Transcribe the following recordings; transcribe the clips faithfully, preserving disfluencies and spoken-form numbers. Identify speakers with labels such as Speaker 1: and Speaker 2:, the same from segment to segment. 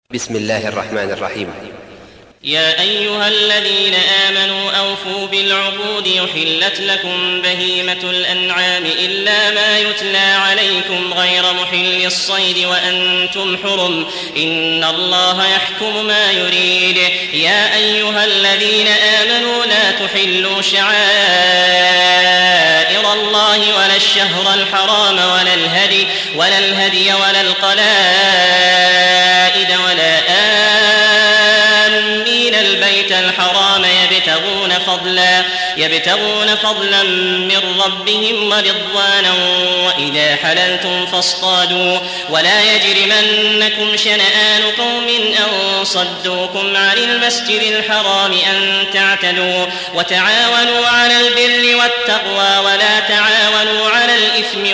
Speaker 1: بسم الله الرحمن الرحيم.
Speaker 2: يا أيها الذين آمنوا أوفوا بالعقود يحلت لكم بهيمة الأنعام إلا ما يتلى عليكم غير محل الصيد وأنتم حرم إن الله يحكم ما يريد. يا أيها الذين آمنوا لا تحلوا شعائر الله ولا الشهر الحرام ولا الهدي ولا الهدي ولا القلائد ولا آمين البيت الحرام يبتغون فضلا يبتغون فضلا من ربهم ورضوانا وإذا حللتم فاصطادوا ولا يجرمنكم شنآن قوم أن صدوكم عن المسجد الحرام أن تعتدوا وتعاونوا على البر والتقوى ولا تعاونوا على الإثم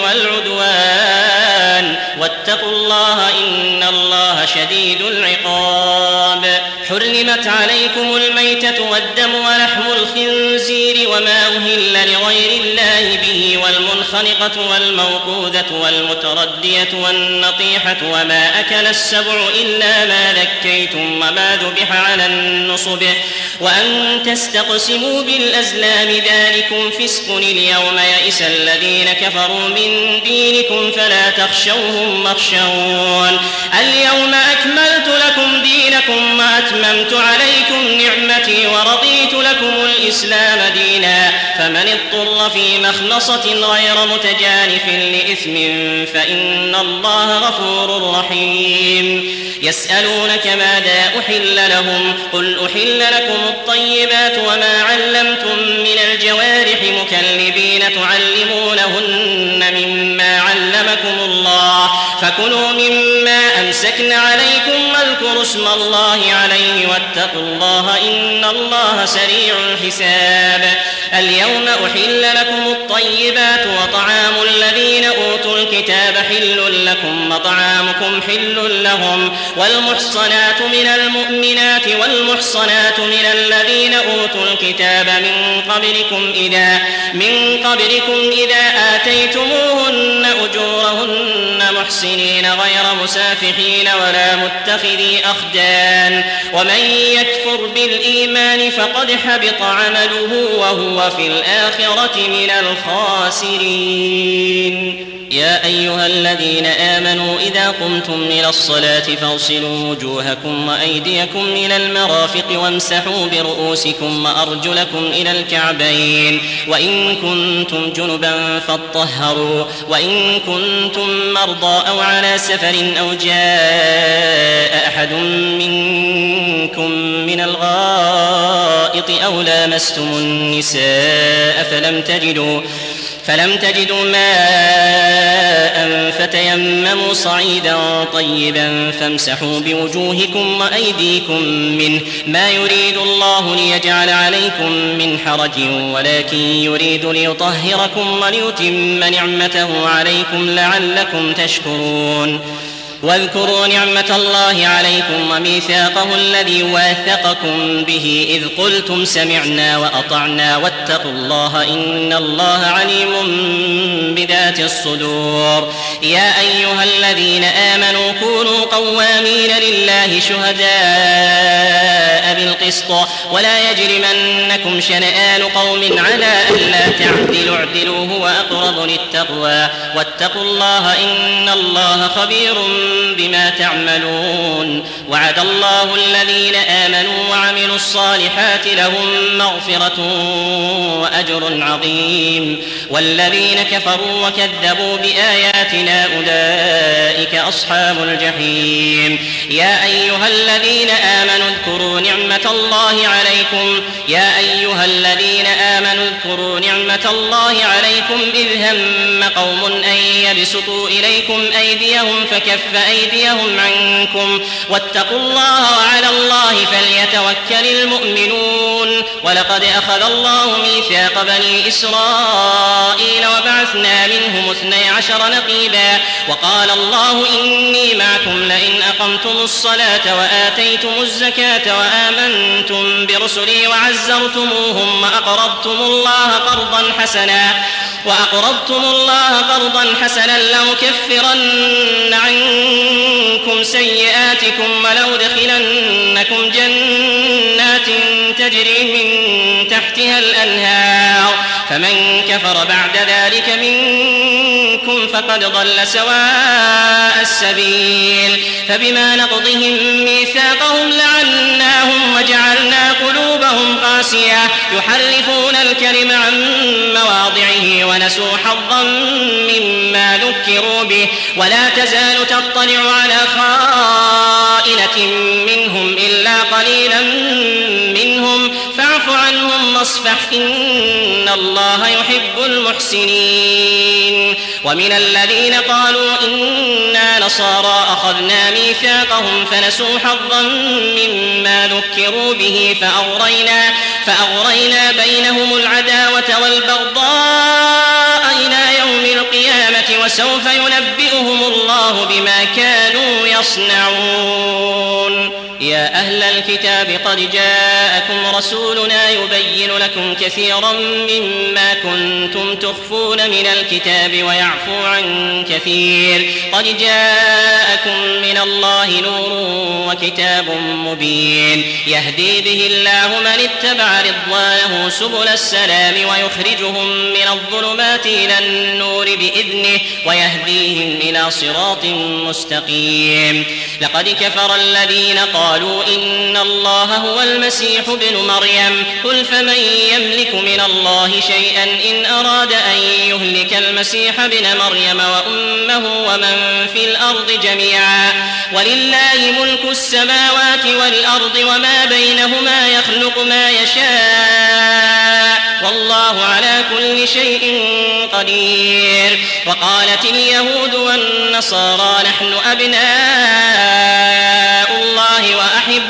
Speaker 2: والعدوان واتقوا الله إن الله شديد العقاب. حرمت عليكم الميتة والدم ولحم الخنزير وما أهل لغير الله به والمنخنقة والموقوذة والمتردية والنطيحة وما أكل السبع إلا ما ذكيتم وما ذبح على النصب وأن تستقسموا بالأزلام ذلكم فسق. اليوم يئس الذين كفروا من دينكم فلا تخشوهم واخشون. اليوم أكملت لكم دينكم وأتممت عليكم نعمتي ورضيت لكم الإسلام دينا فمن اضطر في مخمصة غير متجانف لإثم فإن الله غفور رحيم. يسألونك ماذا أحل لهم قل أحل لكم الطيبات وما علمتم من الجوارح مكلبين تعلمونهن مما علمكم الله فكلوا مما أمسكن عليكم واذكروا اسم الله عليه واتقوا الله إن الله سريع الحساب. اليوم أحل لكم الطيبات وطعام الذين أوتوا الكتاب حل لكم وطعامكم حل لهم والمحصنات من المؤمنات والمحصنات من الذين أوتوا الكتاب من قبلكم إذا من قبلكم إذا آتيتموهن أجورهن محسنين غير مسافحين ولا متخذي أخدان ومن يكفر بالإيمان فقد حبط عمله وهو في الآخرة من الخاسرين. يا أيها الذين آمنوا إذا قمتم إلى الصلاة فاغسلوا وجوهكم وأيديكم إلى المرافق وامسحوا برؤوسكم وأرجلكم إلى الكعبين وإن كنتم جنبا فاطهروا وإن كنتم مرضى أو على سفر أو جاء أحد منكم من الغائط أو لامستم النساء فلم تجدوا فلم تجدوا ماء فتيمموا صعيدا طيبا فامسحوا بوجوهكم وأيديكم منه ما يريد الله ليجعل عليكم من حرج ولكن يريد ليطهركم وليتم نعمته عليكم لعلكم تشكرون. واذكروا نعمة الله عليكم وميثاقه الذي واثقكم به إذ قلتم سمعنا وأطعنا واتقوا الله إن الله عليم بذات الصدور. يا أيها الذين آمنوا كونوا قوامين لله شهداء بالقسط ولا يجرمنكم شنآن قوم على ألا تعدلوا اعدلوا هو أقرب للتقوى واتقوا الله إن الله خبير بما تعملون. وعد الله الذين آمنوا وعملوا الصالحات لهم مغفرة وأجر عظيم والذين كفروا وكذبوا بآياتنا أولئك أصحاب الجحيم. يا أيها الذين آمنوا اذكروا نعمة الله عليكم يا أيها الذين آمنوا اذكروا نعمة الله عليكم إذ هم قوم أن يبسطوا إليكم أيديهم فكف أيديهم عنكم واتقوا الله وعلى الله فليتوكل المؤمنون. ولقد أخذ الله ميثاق ميثاق بني إسرائيل وبعثنا منهم اثني عشر نقيبا وقال الله إني معكم لئن أقمتم الصلاة وآتيتم الزكاة وآمنتم برسلي وعزرتموهم وأقرضتم الله قرضا حسنا وأقرضتم الله قرضا حسنا لأكفرن عنكم سيئاتكم ولأدخلنكم جنات تجري من تحتها الأنهار فمن كفر بعد ذلك منكم فقد ضل سواء السبيل فبما نقضهم ميثاقهم لعناهم وجعلنا قلوبهم قاسية يحرفون الكلم عن مواضعه ونسوا حظا مما ذكروا به ولا تزال تطلع على خائنة منهم إلا قليلا منهم فاعف عنهم واصفح إن الله يحب المحسنين ومن الذين قالوا إنا نصارى أخذنا ميثاقهم فنسوا حظا مما ذكروا به فأغرينا, فأغرينا بينهم العداوة والبغضاء إلى يوم القيامة وسوف ينبئهم الله بما كانوا يصنعون. يا أهل الكتاب قد جاءكم رسولنا يبين لكم كثيرا مما كنتم تخفون من الكتاب ويعفو عن كثير قد جاءكم من الله نور وكتاب مبين يهدي به الله من اتبع رضوانه سبل السلام ويخرجهم من الظلمات إلى النور بإذنه ويهديهم إلى صراط مستقيم. لقد كفر الذين قالوا إن الله هو المسيح ابن مريم قل فمن يملك من الله شيئا إن أراد أن يهلك المسيح ابن مريم وأمه ومن في الأرض جميعا ولله ملك السماوات والأرض وما بينهما يخلق ما يشاء والله على كل شيء قدير. وقالت اليهود والنصارى نحن أبناء الله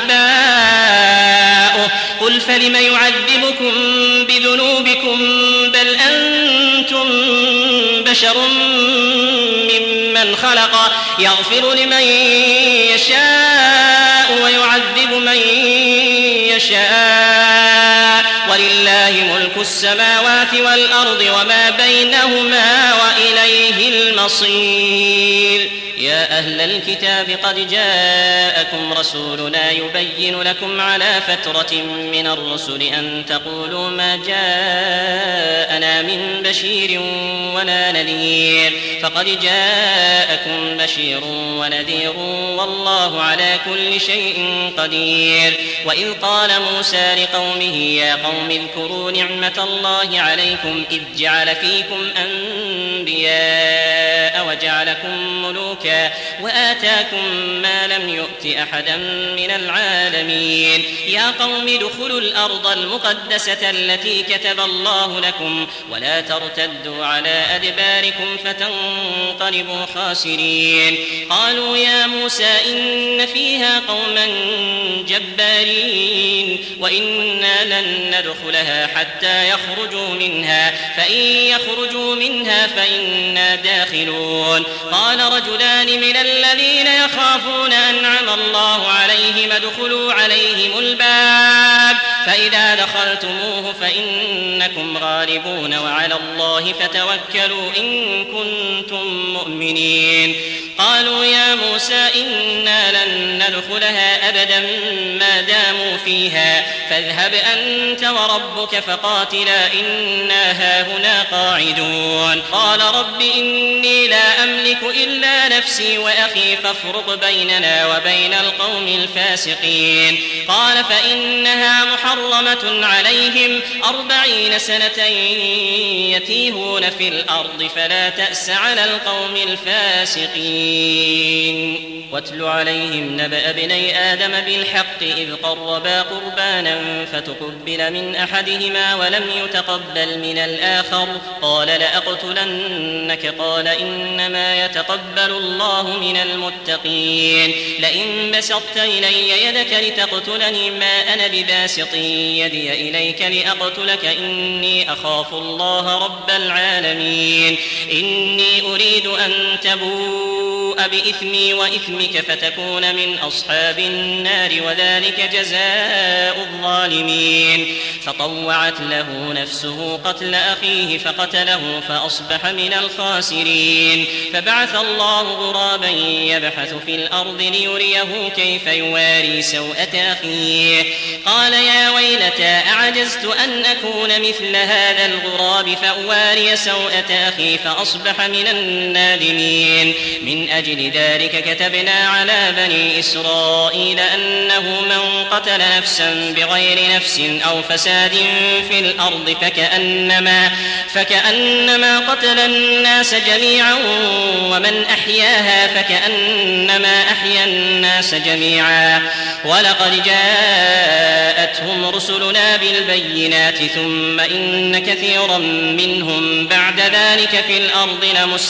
Speaker 2: وأحباؤه قل فلم يعذبكم بذنوبكم بل أنتم بشر ممن خلق يغفر لمن يشاء ويعذب من يشاء ولله ملك السماوات والأرض وما بينهما وإليه المصير. يا أهل الكتاب قد جاءكم رسولنا يبين لكم على فترة من الرسل أن تقولوا ما جاءنا من بشير ولا نذير فقد جاءكم بشير ونذير والله على كل شيء قدير. وإذ قال موسى لقومه يا قوم اذكروا نعمة الله عليكم إذ جعل فيكم أنبياء وجعلكم ملوكا وآتاكم ما لم يؤت أحدا من العالمين. يا قوم ادخلوا الأرض المقدسة التي كتب الله لكم ولا ترتدوا على أدباركم فتنقلبوا خاسرين. قالوا يا موسى إن فيها قوما جبارين وإنا لن ندخلها حتى يخرجوا منها فإن يخرجوا منها فإنا داخلون. قال رجلان من الذين يخافون أنعم الله عليهم ادخلوا عليهم الباب فإذا دخلتموه فإنكم غالبون وعلى الله فتوكلوا إن كنتم مؤمنين. قالوا يا موسى إنا لن ندخلها أبدا ما داموا فيها فاذهب أنت وربك فقاتلا إنا هاهنا قاعدون. قال رب إني لا أملك إلا نفسي وأخي فافرق بيننا وبين القوم الفاسقين. قال فإنها محرمة عليهم أربعين سنة يتيهون في الأرض فلا تأس على القوم الفاسقين. واتل عليهم نبأ ابني آدم بالحق بالحق إذ قربا قربانا فتقبل من أحدهما ولم يتقبل من الآخر قال لأقتلنك قال إنما يتقبل الله من المتقين لئن بسطت إلي يدك لتقتلني ما أنا بباسط يدي إليك لأقتلك إني أخاف الله رب العالمين إني أريد أن تبوء بإثمي وإثمك فتكون من أصحاب النار وذلك جزاء الظالمين فطوعت له نفسه قتل أخيه فقتله فأصبح من الخاسرين فبعث الله غرابا يبحث في الأرض ليريه كيف يواري سوءة أخيه قال يا ويلتى أعجزت أن أكون مثل هذا الغراب فأواري سوءة أخي فأصبح من النادمين من أجل ذلك كتبنا على بني إسرائيل أنه من قتل نفسا بغير نفس أو فساد في الأرض فكأنما, فكأنما قتل الناس جميعا ومن أحياها فكأنما أحيا الناس جميعا ولقد جاءتهم رسلنا بالبينات ثم إن كثيرا منهم بعد ذلك في الأرض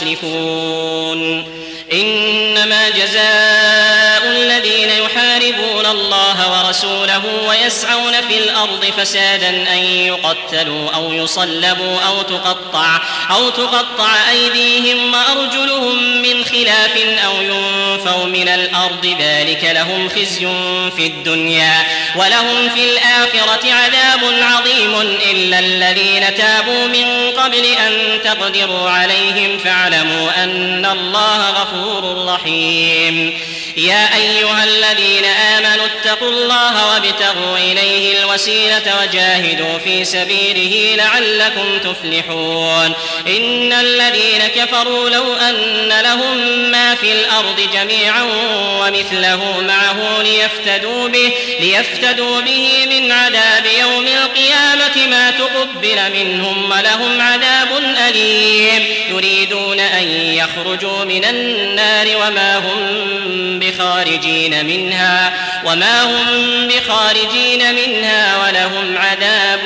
Speaker 2: لمسرفون إنما جزاء الذين يحاربون الله ورسوله ويسعون في الأرض فسادا أن يقتلوا أو يصلبوا أو تقطع, أو تقطع أيديهم وأرجلهم من خلاف أو ينفوا من الأرض ذلك لهم خزي في الدنيا ولهم في الآخرة عذاب عظيم إلا الذين تابوا من قبل أن تقدروا عليهم فاعلموا أن الله غفور رحيم يا أيها الذين آمنوا اتقوا الله وابتغوا إليه الوسيلة وجاهدوا في سبيله لعلكم تفلحون إن الذين كفروا لو أن لهم ما في الأرض جميعا ومثله معه ليفتدوا به, ليفتدوا به من عذاب يوم القيامة ما تقبل منهم ولهم عذاب أليم يريدون أن يخرجوا من النار وما هم بخارجين منها وما هم بخارجين منها ولهم عذاب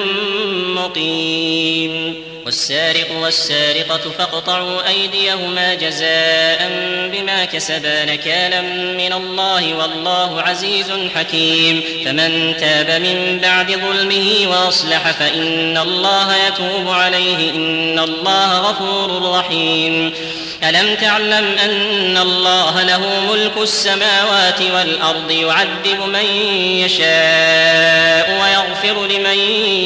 Speaker 2: مقيم والسارق والسارقة فاقطعوا أيديهما جزاء بما كسبا نكالا من الله والله عزيز حكيم فمن تاب من بعد ظلمه وأصلح فإن الله يتوب عليه إن الله غفور رحيم ألم تعلم أن الله له ملك السماوات والأرض يعذب من يشاء ويغفر لمن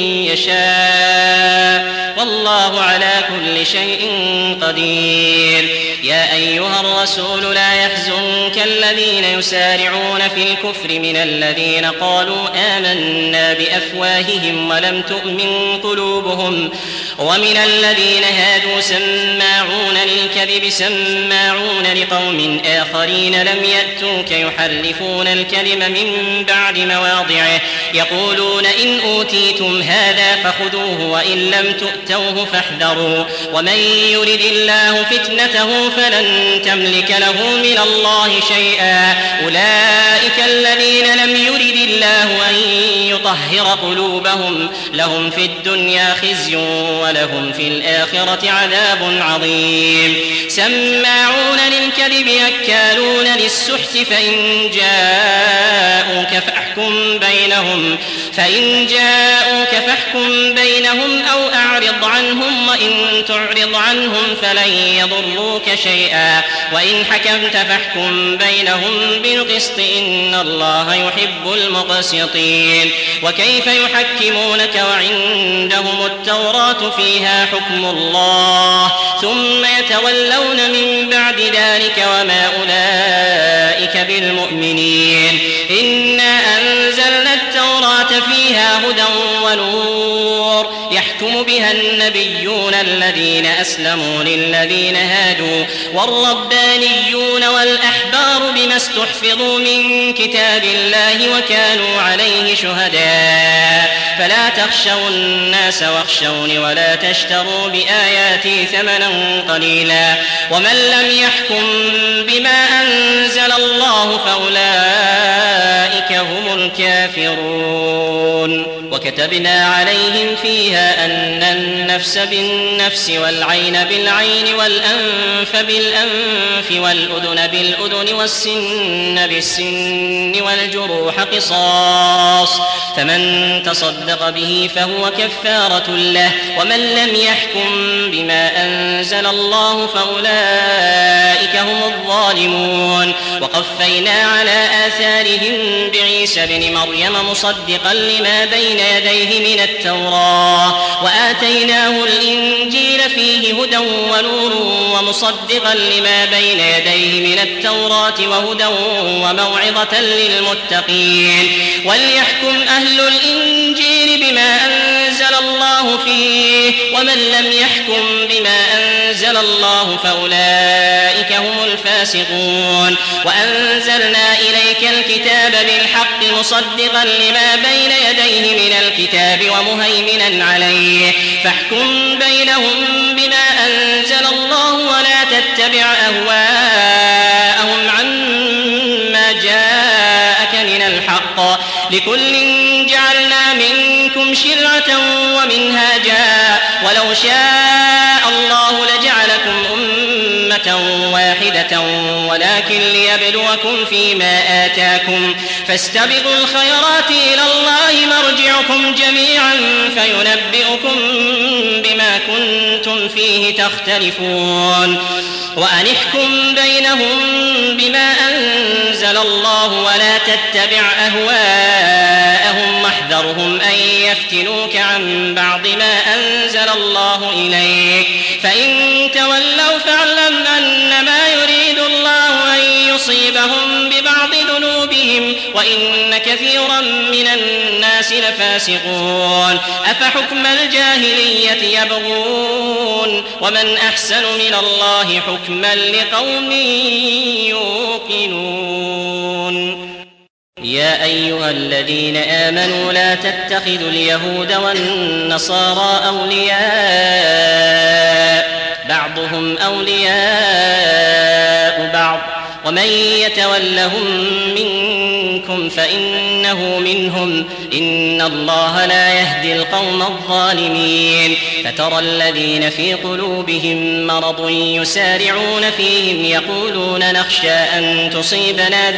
Speaker 2: يشاء والله على كل شيء قدير يا أيها الرسول لا يحزنك الذين يسارعون في الكفر من الذين قالوا آمنا بأفواههم ولم تؤمن قلوبهم ومن الذين هادوا سماعون للكذب سماعون لقوم آخرين لم يأتوك يحرفون الكلم من بعد مواضعه يقولون إن أوتيتم هذا فخذوه وإن لم تؤتوه فاحذروا ومن يرد الله فتنته فلن تملك له من الله شيئا أولئك الذين لم يرد الله أن يطهر قلوبهم لهم في الدنيا خزي ولهم في الآخرة عذاب عظيم سماعون للكذب أكالون للسحت فإن جاءوك فاحكم بينهم فإن جاءوك فاحكم بينهم أو أعرض عنهم وإن تعرض عنهم فلن يضروك شيئا وإن حكمت فاحكم بينهم بالقسط إن الله يحب المقسطين وكيف يحكمونك وعندهم التوراة فيها حكم الله ثم يتولون من بعد ذلك وما أولئك بالمؤمنين إنا أنزلنا التوراة فيها هدى ونور يحكم بها النبيون الذين أسلموا للذين هادوا والربانيون والأحبار بما استحفظوا من كتاب الله وكانوا عليه شهداء فلا تخشوا الناس واخشوني ولا تشتروا بآياتي ثمنا قليلا ومن لم يحكم بما أنزل الله فأولئك هم الكافرون. وكتبنا عليهم فيها أن النفس بالنفس والعين بالعين والأنف بالأنف والأذن بالأذن والسن بالسن والجروح قصاص، فمن تصدق به فهو كفارة له، ومن لم يحكم بما أنزل الله فأولئك هم الظالمون. وقفينا على آثارهم بعيسى بن مريم مصدقا لما بين يديه من التوراة، وآتيناه الإنجيل فيه هدى ونور ومصدقا لما بين يديه من التوراة وهدى وموعظة للمتقين. وليحكم أهل الإنجيل بما أنزل الله فيه، ومن لم يحكم بما أنزل الله فأولئك هم الفاسقون. وأنزلنا إليك الكتاب بالحق مصدقا لما بين يديه من الكتاب ومهيمنا عليه، فاحكم بينهم بما أنزل الله ولا تتبع أهواءهم عما جاءك من الحق، لكل جعلنا منكم شرعة ومنهاجا، ولو شاء الله لجعلكم أمة واحدة ولكن ليبلوكم فيما آتاكم، فاستبقوا الخيرات إلى الله مرجعكم جميعا فينبئكم بما كنتم فيه تختلفون. وأن احكم بينهم بما أنزل الله ولا تتبع أهواءهم واحذرهم أن يفتنوك عن بعض ما أنزل الله إليك، فإن تولوا فاعلم أنما يريد الله أن يصيبهم ببعض ذنوبهم وإن كثيرا من الناس لفاسقون. أفحكم الجاهلية يبغون ومن أحسن من الله حكما لقوم يوقنون. يا أيها الذين آمنوا لا تتخذوا اليهود والنصارى أولياء بعضهم أولياء بعض، ومن يتولهم منكم فإنه منهم، إن الله لا يهدي القوم الظالمين. فترى الذين في قلوبهم مرض يسارعون فيهم يقولون نخشى أن تصيبنا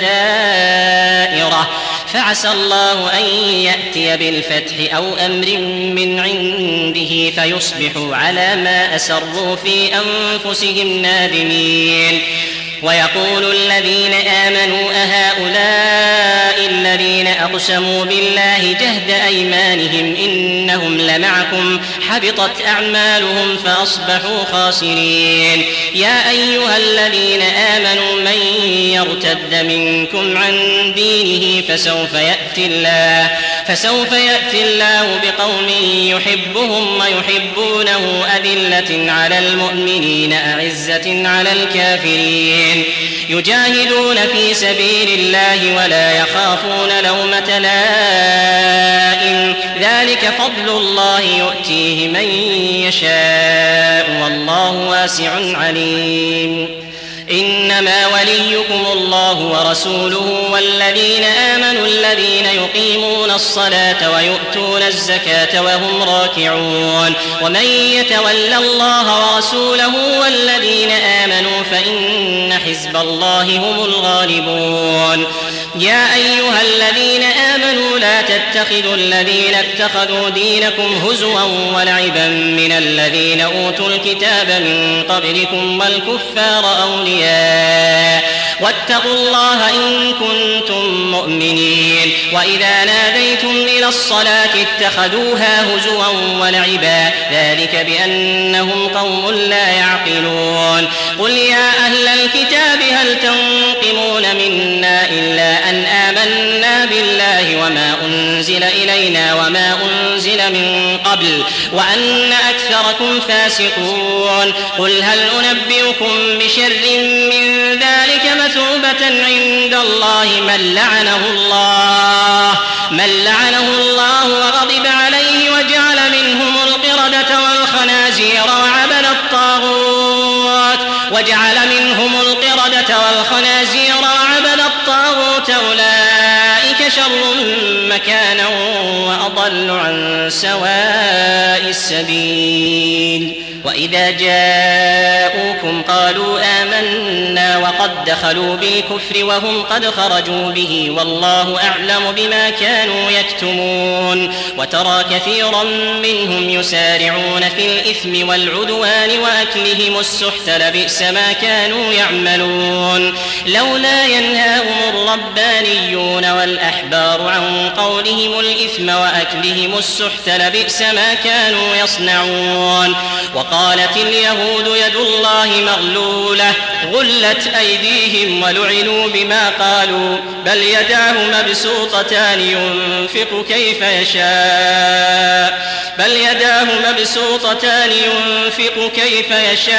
Speaker 2: دائرة، فعسى الله أن يأتي بالفتح أو أمر من عنده فيصبحوا على ما أسروا في أنفسهم نادمين. ويقول الذين آمنوا أهؤلاء الذين أقسموا بالله جهد أيمانهم إنهم لمعكم حبطت أعمالهم فأصبحوا خاسرين. يا أيها الذين آمنوا من يرتد منكم عن دينه فسوف يأتي الله فسوف يأتي الله بقوم يحبهم ويحبونه أذلة على المؤمنين أعزة على الكافرين يجاهدون في سبيل الله ولا يخافون لومة لائم، ذلك فضل الله يؤتيه من يشاء والله واسع عليم. إنما وليكم الله ورسوله والذين آمنوا الذين يقيمون الصلاة ويؤتون الزكاة وهم راكعون، ومن يتول الله ورسوله والذين آمنوا فإن حزب الله هم الغالبون. يا أيها الذين آمنوا لا تتخذوا الذين اتخذوا دينكم هزوا ولعبا من الذين أوتوا الكتاب من قبلكم والكفار أولياء، واتقوا الله إن كنتم مؤمنين. وإذا ناديتم إلى الصلاة اتخذوها هزوا ولعبا، ذلك بأنهم قوم لا يعقلون. قل يا أهل الكتاب هل تنقمون منا إلا أن آمنا بالله وما أنزل إلينا وما أنزل من قبل وأن أكثركم فاسقون. قل هل أنبئكم بشر من ذلك مثوبة عند الله من لعنه الله من لعنه الله وغضب عليه وجعل منهم القردة والخنازير وعبد الطاغوت وجعل منهم القردة والخنازير وعبد الطاغوت أولئك شر مكانا وأضل عن سواء السبيل. وإذا جاءوكم قالوا آمنا وقد دخلوا بالكفر وهم قد خرجوا به والله أعلم بما كانوا يكتمون. وترى كثيرا منهم يسارعون في الإثم والعدوان وأكلهم السحت لبئس ما كانوا يعملون. لولا ينهاهم الربانيون والأحبار عن قولهم الإثم وأكلهم السحت لبئس ما كانوا يصنعون. وقالت اليهود يد الله مغلولة غلت أيديهم ولعنوا بما قالوا بل يداه مبسوطتان ينفق كيف يشاء بل يداه مبسوطتان ينفق كيف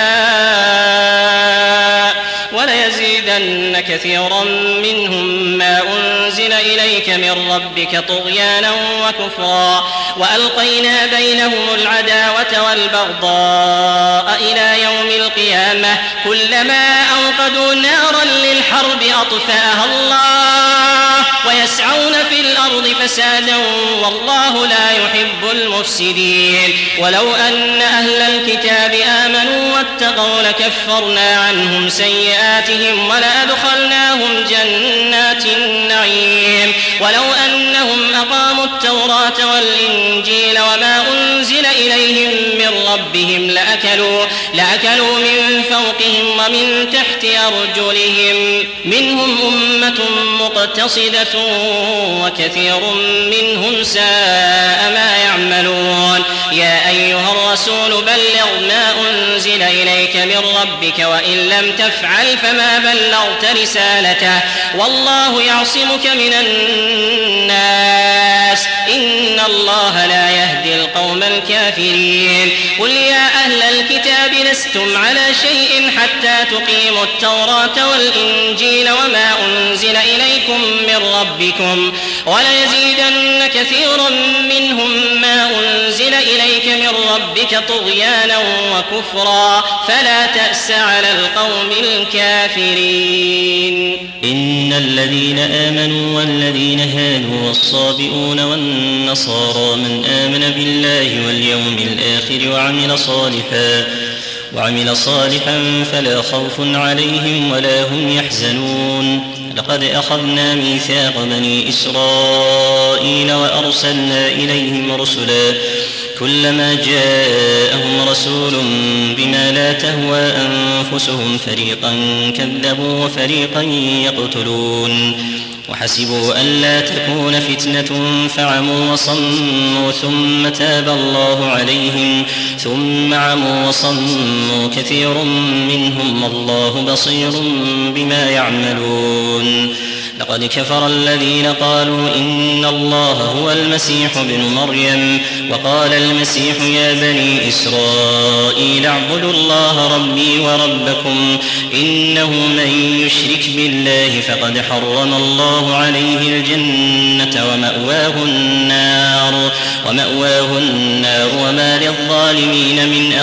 Speaker 2: يشاء وليزيدن كثيرا منهم ما أنزل إليك من ربك طغيانا وكفرا وألقينا بينهم العداوة والبغضاء إلى يوم القيامة كلما أوقدوا نارا للحرب أطفأها الله ويسعون في الأرض فسادا والله لا يحب المفسدين. ولو أن أهل الكتاب آمنوا واتقوا لكفرنا عنهم سيئاتهم ولأدخلناهم جنات النعيم. ولو أنهم أقاموا التوراة والإنجيل وما أنزل إليهم من ربهم لأكلوا, لأكلوا من فوقهم ومن تحت أرجلهم منهم أمة مقتصدة وكثير منهم ساء ما يعملون. يا أيها الرسول بلغ ما أنزل إليك من ربك وإن لم تفعل فما بلغت رسالته والله يعصمك من الناس إن الله لا يهدي القوم الكافرين. قل يا أهل الكتاب لستم على شيء حتى تقيموا التوراة والإنجيل وما أنزل إليكم من ربكم وليزيدن كثيرا منهم ما أنزل إليك من ربك طغيانا وكفرا فلا تأس على القوم الكافرين.
Speaker 3: إن الذين آمنوا والذين هادوا والصابئون والنصارى من آمن بالله واليوم الآخر وعمل صالحا وعمل صالحا فلا خوف عليهم ولا هم يحزنون. لقد أخذنا ميثاق بني إسرائيل وأرسلنا إليهم رسلا كلما جاءهم رسول بما لا تهوى أنفسهم فريقا كذبوا وفريقا يقتلون. وحسبوا ألا تكون فتنة فعموا وصموا ثم تاب الله عليهم ثم عموا وصموا كثير منهم والله بصير بما يعملون. لقد كفر الذين قالوا إن الله هو المسيح ابن مريم وقال المسيح يا بني إسرائيل اعبدوا الله ربي وربكم إنه من يشرك بالله فقد حرم الله عليه الجنة ومأواه النار ومأواه النار وما للظالمين من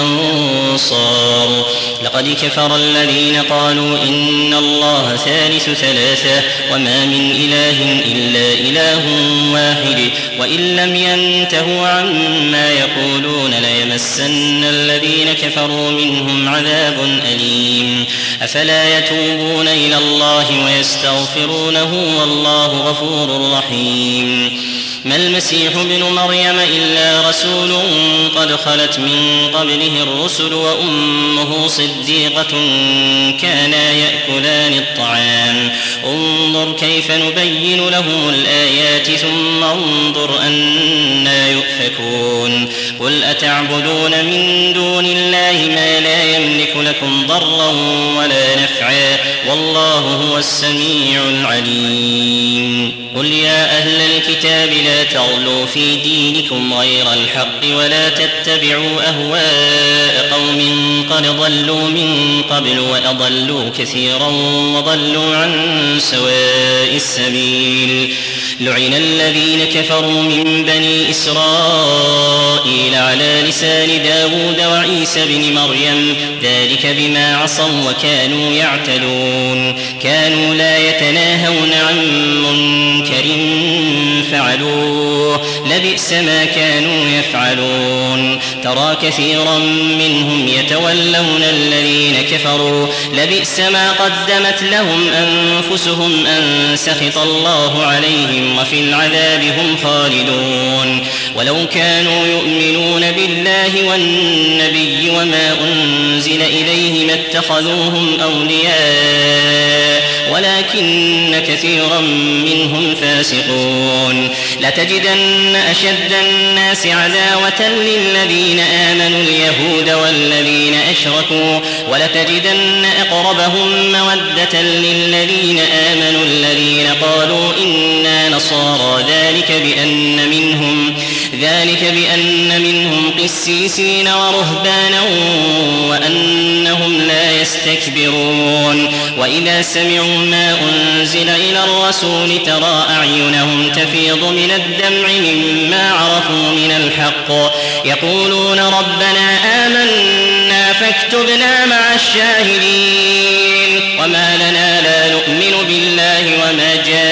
Speaker 3: أنصار. لقد كفر الذين قالوا إن الله ثالث ثلاثة وما من إله إلا إله واحد وإن لم ينتهوا عما يقولون ليمسن الذين كفروا منهم عذاب أليم. أفلا يتوبون إلى الله ويستغفرونه والله غفور رحيم. ما المسيح ابن مريم إلا رسول قد خلت من قبله الرسل وأمه صديقة كانا يأكلان الطعام انظر كيف نبين لهم الآيات ثم انظر أنا يؤفكون. قل أتعبدون من دون الله ما لا يملك لكم ضرا ولا نفعا والله هو السميع العليم. قل يا أهل الكتاب لا تغلوا في دينكم غير الحق ولا تتبعوا أهواء قوم قد ضلوا من قبل وأضلوا كثيرا وضلوا عن سواء السبيل. لعن الذين كفروا من بني إسرائيل على لسان داود وعيسى بن مريم ذلك بما عصوا وكانوا يعتدون كانوا لا يتناهون عن منكر
Speaker 2: فعلوه لبئس ما كانوا يفعلون ترى كثيرا منهم يتولون الذين كفروا لبئس ما قدمت لهم أنفسهم أن سخط الله عليهم وفي العذاب هم خالدون ولو كانوا يؤمنون بالله والنبي وما أنزل إليه ما اتخذوهم أولياء ولكن كثيرا منهم فاسقون لتجدن أشد الناس عداوة للذين آمنوا اليهود والذين أشركوا ولتجدن أقربهم مودة للذين آمنوا الذين قالوا إنا نصارى ذلك بأن منهم ذلك بأن منهم قسيسين ورهبانا وأنهم لا يستكبرون وإذا سمعوا ما أنزل إلى الرسول ترى أعينهم تفيض من الدمع مما عرفوا من الحق يقولون ربنا آمنا فاكتبنا مع الشاهدين وما لنا لا نؤمن بالله وما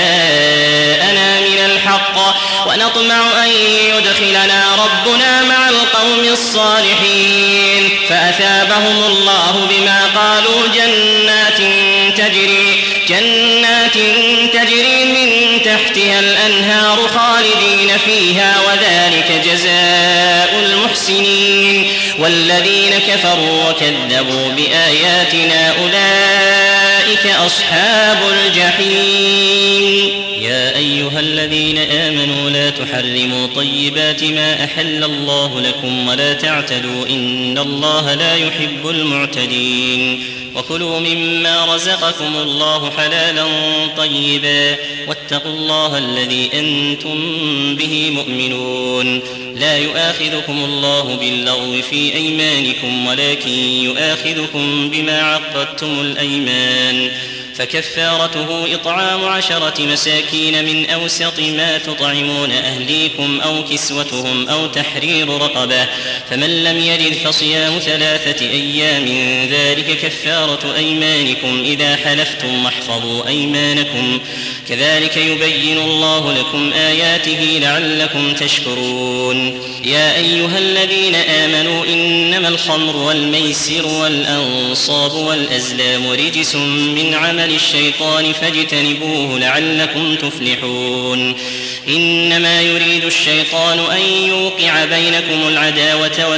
Speaker 2: جاءنا من الحق ونطمع أن يدخلنا ربنا مع القوم الصالحين فأثابهم الله بما قالوا جنات تجري جنات تجري من تحتها الأنهار خالدين فيها وذلك جزاء المحسنين والذين كفروا وكذبوا بآياتنا أولئك أصحاب الجحيم يا أيها الذين آمنوا لا تحرموا طيبات ما أحل الله لكم ولا تعتدوا إن الله لا يحب المعتدين وكلوا مما رزقكم الله حلالا طيبا واتقوا الله الذي أنتم به مؤمنون لا يؤاخذكم الله باللغو في أيمانكم ولكن يؤاخذكم بما عقدتم الأيمان فكفارته إطعام عشرة مساكين من أوسط ما تطعمون أهليكم أو كسوتهم أو تحرير رقبة فمن لم يجد فصيام ثلاثة أيام ذلك كفارة أيمانكم إذا حلفتم واحفظوا أيمانكم كذلك يبين الله لكم آياته لعلكم تشكرون يا أيها الذين آمنوا إنما الخمر والميسر والأنصاب والأزلام رجس من عمل الشيطان فاجتنبوه لعلكم تفلحون إنما يريد الشيطان أن يوقع بينكم العداوة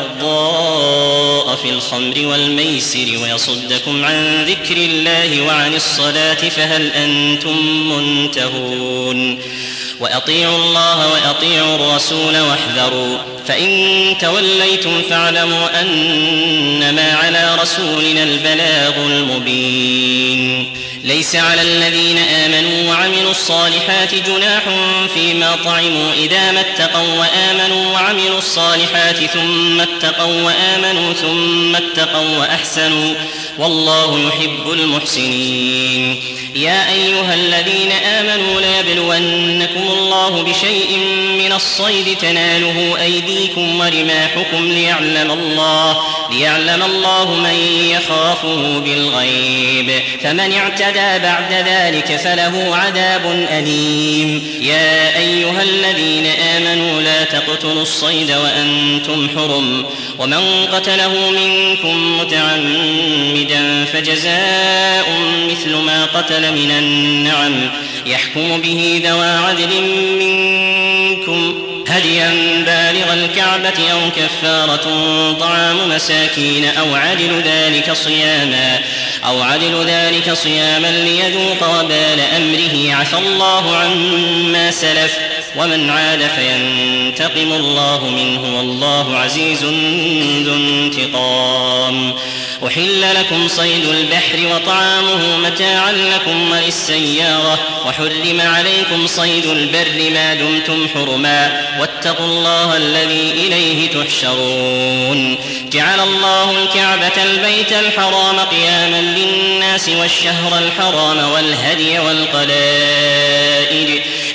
Speaker 2: والبغضاء في الخمر والميسر ويصدكم عن ذكر الله وعن الصلاة فهل أنتم منتهون وأطيعوا الله وأطيعوا الرسول واحذروا فإن توليتم فاعلموا أنما على رسولنا البلاغ المبين ليس على الذين آمنوا وعملوا الصالحات جناح فيما طعموا إذا ما اتقوا وآمنوا وعملوا الصالحات ثم اتقوا وآمنوا ثم اتقوا وأحسنوا والله يحب المحسنين يا أيها الذين آمنوا ليبلونكم الله بشيء من الصيد تناله أيديكم ورماحكم ليعلم الله ليعلم الله من يخافه بالغيب فمن اعتدى بعد ذلك فله عذاب أليم يا أيها الذين آمنوا لا تقتلوا الصيد وأنتم حرم ومن قتله منكم متعمدا فجزاء مثل ما قتل من النعم يحكم به ذوى عدل منكم هديا بالغ الكعبة أو كفارة طعام مساكين أو عدل ذلك صياما أو عدل ذلك صياما ليذوق وبال أمره عفى الله عما سلف ومن عاد فينتقم الله منه والله عزيز ذو انتقام أحل لكم صيد البحر وطعامه متاعا لكم وللسيارة وحرم عليكم صيد البر ما دمتم حرما واتقوا الله الذي إليه تحشرون جعل الله الكعبة البيت الحرام قياما للناس والشهر الحرام والهدي والقلائد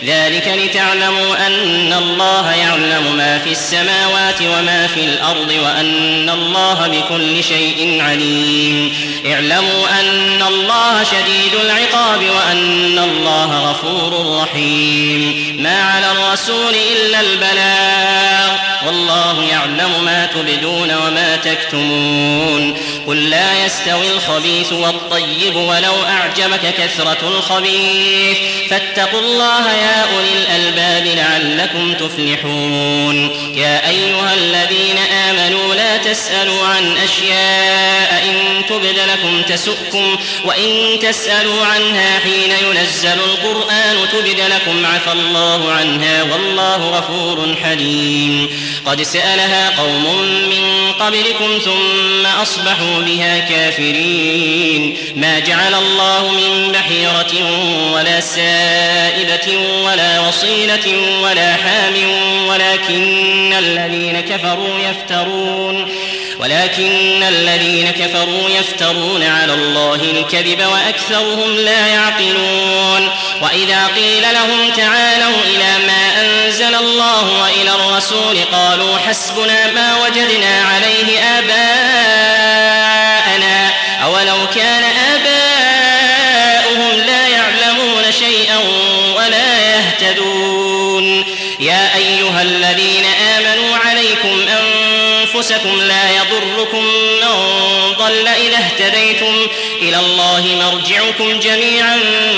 Speaker 2: ذلك لتعلموا أن الله يعلم ما في السماوات وما في الأرض وأن الله بكل شيء عليم. اعلموا أن الله شديد العقاب وأن الله غفور رحيم. ما على الرسول إلا البلاغ والله يعلم ما تبدون وما تكتمون. قل لا يستوي الخبيث والطيب ولو أعجبك كثرة الخبيث فاتقوا الله يا أولي الألباب لعلكم تفلحون. يا أيها الذين آمنوا لا تسألوا عن أشياء إن تبد لكم تسؤكم وإن تسألوا عنها حين ينزل القرآن تبد لكم عفى الله عنها والله غفور حليم. قد سألها قوم من قبلكم ثم أصبحوا بها كافرين. ما جعل الله من بحيرة ولا سائبة ولا وصيلة ولا حام ولكن الذين كفروا يفترون ولكن الذين كفروا يفترون على الله الكذب وأكثرهم لا يعقلون. وإذا قيل لهم تعالوا إلى ما أنزل الله وإلى الرسول قالوا حسبنا ما وجدنا عليه آباءنا أولو كان آباؤهم لا يعلمون شيئا ولا يهتدون. يا أيها الذين آمنوا عليكم أنفسكم لا يضركم من ضل إذا اهتديتم إلى الله مرجعكم جميعا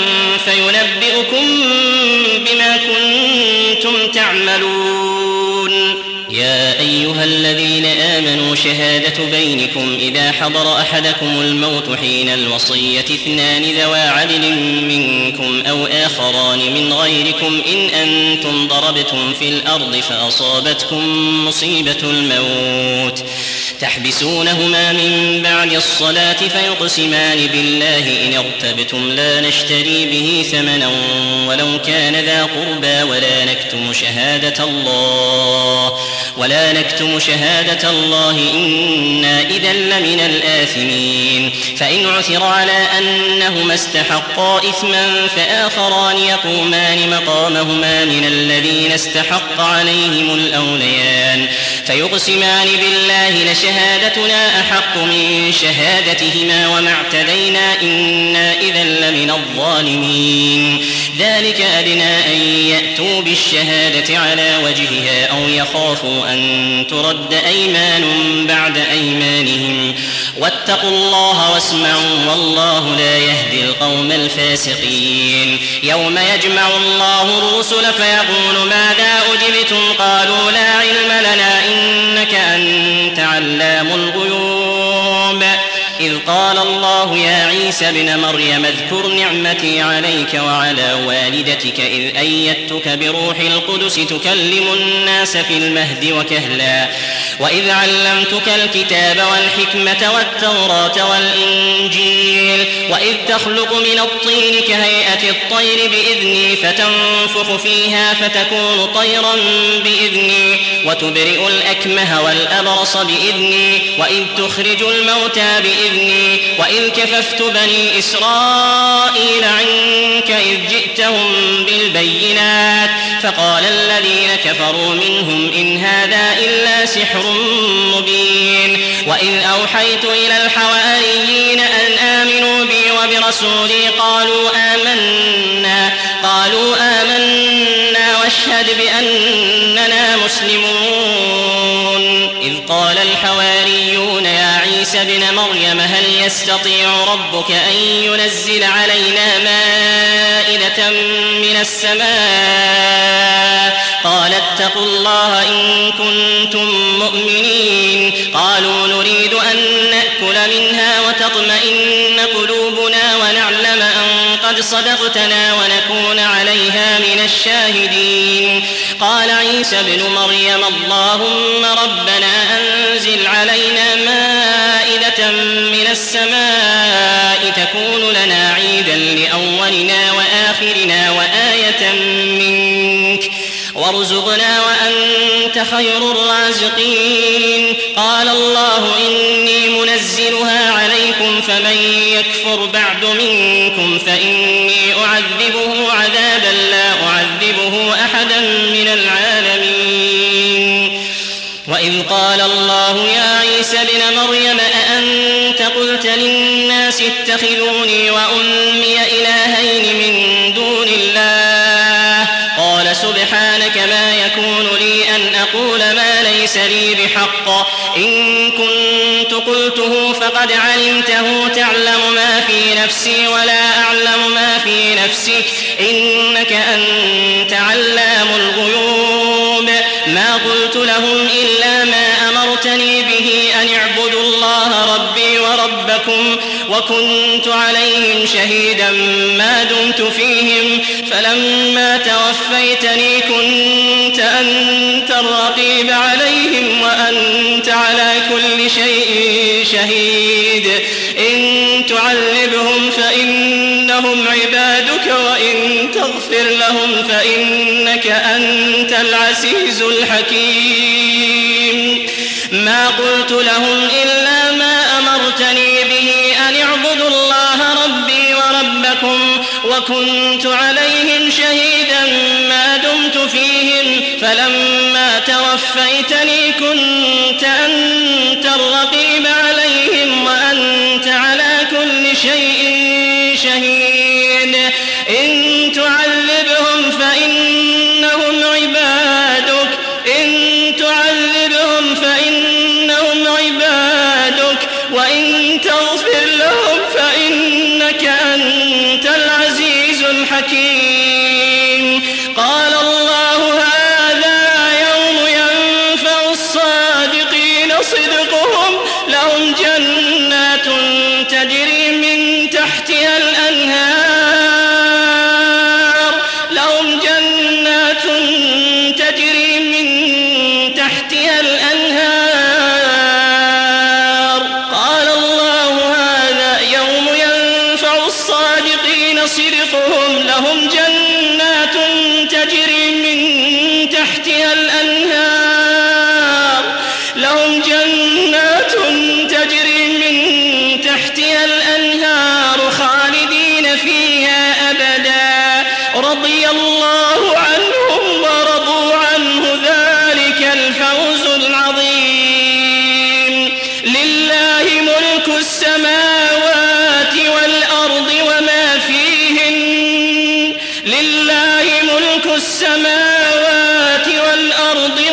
Speaker 2: فينبئكم بما كنتم تعملون. يا أيها الذين آمنوا شهادة بينكم إذا حضر أحدكم الموت حين الوصية اثنان ذوى عدل منكم أو آخران من غيركم إن أنتم ضربتم في الأرض فأصابتكم مصيبة الموت تحبسونهما من بعد الصلاة فيقسمان بالله إن ارتبتم لا نشتري به ثمنا ولو كان ذا قربى ولا نكتم شهادة الله ولا نكتم شهادة الله إنا إذا لمن الآثمين. فإن عثر على أنهما استحقا إثما فآخران يقومان مقامهما من الذين استحق عليهم الأوليان فيقسمان بالله لشهادتنا أحق من شهادتهما وما اعتدينا إنا إذا لمن الظالمين. ذلك أدنى أن يأتوا بالشهادة على وجهها أو يخافوا أن ترد أيمان بعد أيمانهم واتقوا الله واسمعوا والله لا يهدي القوم الفاسقين. يوم يجمع الله الرسل فيقول ماذا أجبتم قالوا لا علم لنا إنك أنت علام الغيوب. إذ قال الله يا عيسى ابن مريم اذكر نعمتي عليك وعلى والدتك إذ أيدتك بروح القدس تكلم الناس في المهد وكهلا وإذ علمتك الكتاب والحكمة والتوراة والإنجيل وإذ تخلق من الطين كهيئة الطير بإذني فتنفخ فيها فتكون طيرا بإذني وتبرئ الأكمه والأبرص بإذني وإذ تخرج الموتى بإذني وإذ كففت بني إسرائيل عنك إذ جئتهم بالبينات فقال الذين كفروا منهم إن هذا إلا سحر مبين. وإذ أوحيت إلى الحواريين أن آمنوا بي وبرسولي قالوا آمنا قالوا آمنا واشهد بأننا مسلمون. إذ قال الحواريون يا عيسى ابن مريم هل يستطيع ربك أن ينزل علينا مائدة من السماء قال اتقوا الله إن كنتم مؤمنين. قالوا نريد أن نأكل منها وتطمئن قلوبنا ونعلم أن قد صدقتنا ونكون عليها من الشاهدين. قال عيسى ابن مريم اللهم ربنا أنزل علينا مائدة من السماء تكون لنا عيدا لأولنا وآخرنا وآية منك وارزقنا وأنت خير الرازقين. قال الله إني منزلها عليكم فمن يكفر بعد منكم فإني أعذبه عذابا لا أعذبه أحدا من العالمين. وإذ قال الله يا عيسى ابن مريم أأنت قلت للناس اتخذوني وأمي إلهين من دون الله قال سبحانك ما يكون لي أن أقول ما ليس لي بحق إن كنت قلته فقد علمته تعلم ما في نفسي ولا أعلم ما في نفسك إنك أنت علام الغيوب. ما قلت لهم إلا ما أمرتني به أن اعبدوا الله ربي وربكم وكنت عليهم شهيدا ما دمت فيهم فلما توفيتني كنت أنت الرقيب عليهم وأنت على كل شيء شهيد. إن تعذبهم فإنهم عبادك وإن تغفر لهم فإنك أنت العزيز الحكيم. ما قلت لهم إلا ما أمرتني به أن اعبدوا الله ربي وربكم وكنت عليهم شهيدا ما دمت فيهم فلما توفيتني كنت أنت الرقيب عليهم وأنت على كل شيء شهيد. إن تعذبهم فإنهم عبادك إن تعذبهم فإنهم عبادك وإن تغفر لهم فإنك أنت العزيز الحكيم. قال الله هذا يوم ينفع الصادقين صدقهم لهم جنات تجري من تحتها الأنهار لهم جنات تجري من تحتها الأنهار. قال الله هذا يوم ينفع الصادقين صدقهم لهم جنات تجري من تحتها الأنهار لهم جنات تجري من تحتها الأنهار خالدين فيها أبدا رضي الله عنهم ورضوا عنه ذلك الفوز العظيم. لله ملك السماوات والأرض وما فيهن لله ملك السماوات والأرض